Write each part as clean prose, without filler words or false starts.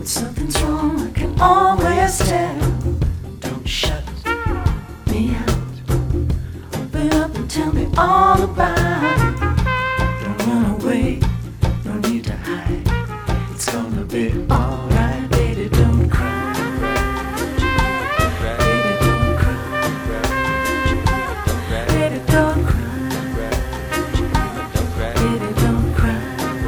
something's wrong, I can always tell. Don't shut me out. Open up and tell me all about it. Don't run away, no need to hide. It's gonna be alright, baby, don't cry. Baby, don't cry. Baby, don't cry. Baby, don't cry.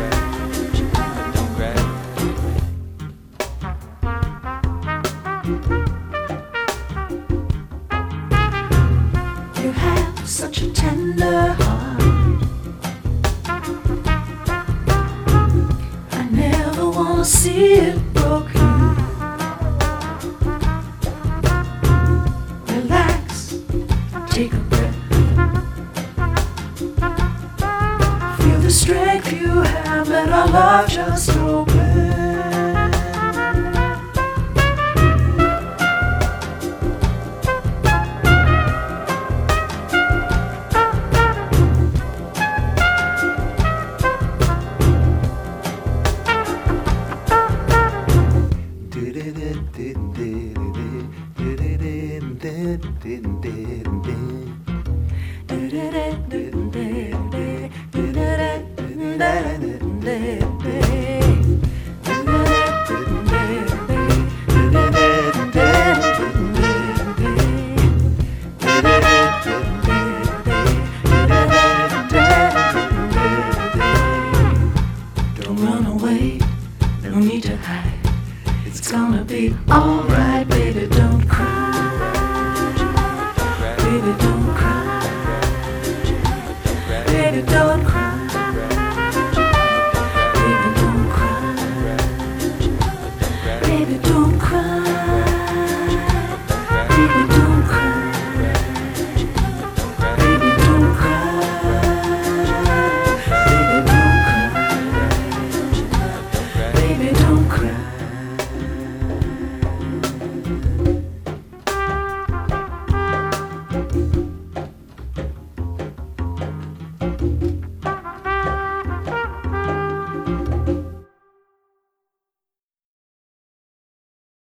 You have such a tender heart. I never wanna see it broken. Relax, take a breath. Feel the strength you have, let our love just open. Don't run away, no need to hide. It's gonna be alright, baby, don't cry. Baby, don't cry. Baby, don't cry. Baby, don't cry. Baby, don't cry.